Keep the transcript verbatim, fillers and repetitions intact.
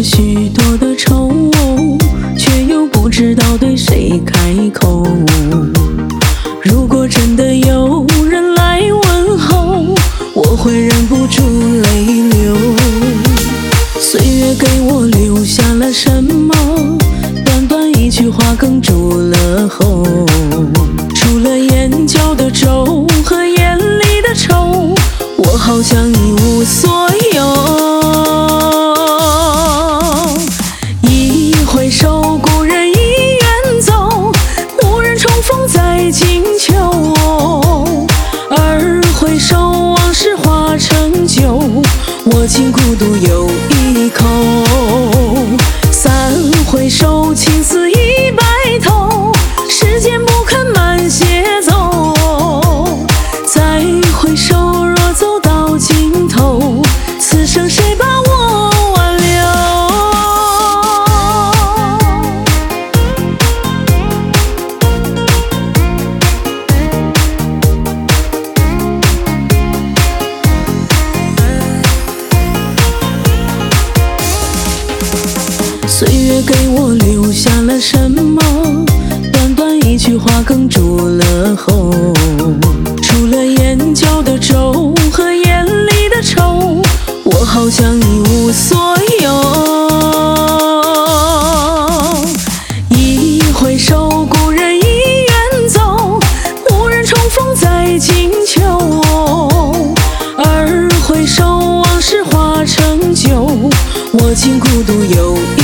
了许多的愁，却又不知道对谁开口。如果真的有人来问候，我会忍不住泪流。岁月给我留下了什么？短短一句话哽住了喉。除了眼角的皱和眼里的愁，我好像一无所有。一回首，故人已远走，无人重逢在金秋。二回首，往事化成酒，我竟孤独有一口。三回首，青丝已白头，时间不肯慢些走。再回首，若走到尽头，此生谁把我挽留？岁月给我留下了什么？短短一句话哽住了喉。除了眼角的皱和眼里的愁，我好像一无所有。一回首，故人已远走，无人重逢在金秋。二回首，往事化成酒，我竟孤独有一